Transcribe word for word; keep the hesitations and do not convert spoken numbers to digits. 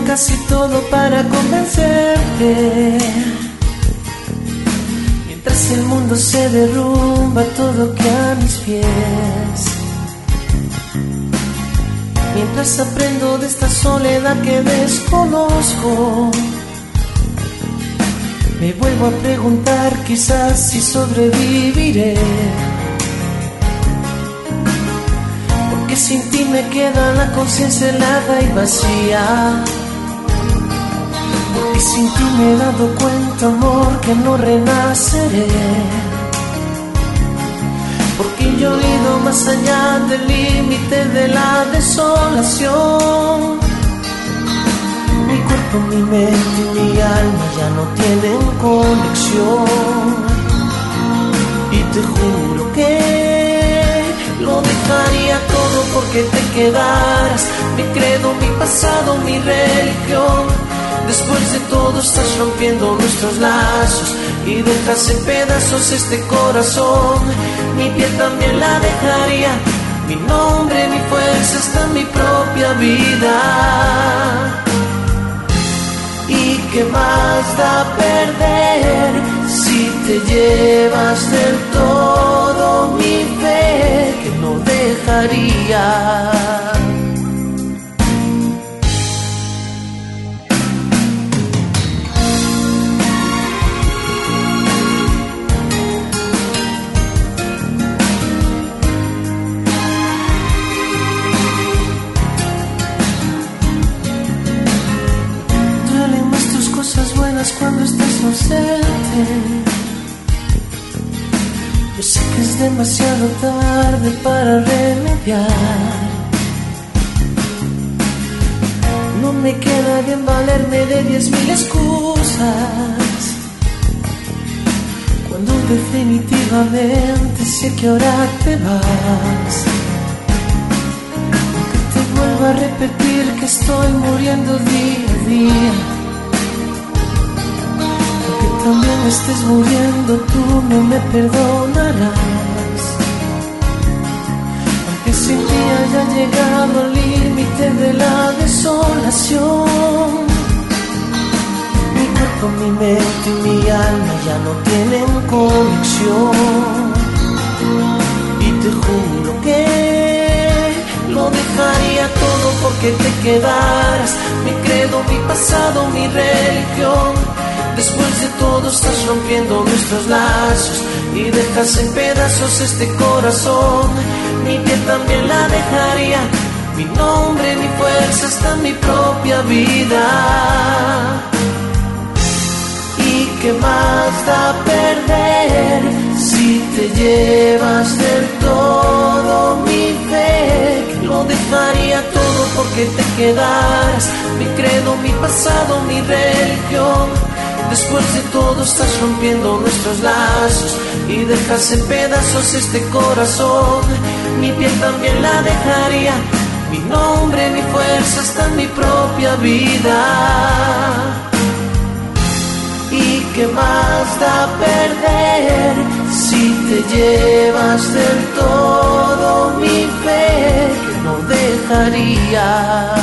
casi todo para convencerte. Mientras el mundo se derrumba, todo que a mis pies. Mientras aprendo de esta soledad que desconozco, me vuelvo a preguntar quizás si sobreviviré. Porque sin ti me queda la conciencia helada y vacía. Porque sin ti me he dado cuenta, amor, que no renaceré. Porque yo he ido más allá del límite de la desolación. Mi cuerpo, mi mente y mi alma ya no tienen conexión. Y te juro que lo dejaría todo porque te quedaras. Mi credo, mi pasado, mi religión. Después de todo estás rompiendo nuestros lazos y dejas en pedazos este corazón. Mi piel también la dejaría, mi nombre, mi fuerza, hasta mi propia vida. ¿Y qué más da perder si te llevas del todo mi fe que no dejaría? Cuando estás ausente, yo sé que es demasiado tarde para remediar. No me queda bien valerme de diez mil excusas, cuando definitivamente sé que ahora te vas. Aunque te vuelvo a repetir que estoy muriendo día a día, también estés muriendo, tú no me perdonarás. Aunque sin ti haya llegado al límite de la desolación, mi cuerpo, mi mente y mi alma ya no tienen conexión. Y te juro que lo dejaría todo porque te quedaras. Mi credo, mi pasado, mi religión. Después de todo estás rompiendo nuestros lazos y dejas en pedazos este corazón. Mi piel también la dejaría, mi nombre, mi fuerza, hasta mi propia vida. ¿Y qué más da perder si te llevas del todo mi fe? Que lo dejaría todo porque te quedaras. Mi credo, mi pasado, mi religión. Después de todo estás rompiendo nuestros lazos y dejas en pedazos este corazón. Mi piel también la dejaría, mi nombre, mi fuerza, hasta mi propia vida. ¿Y qué más da perder si te llevas del todo mi fe que no dejaría?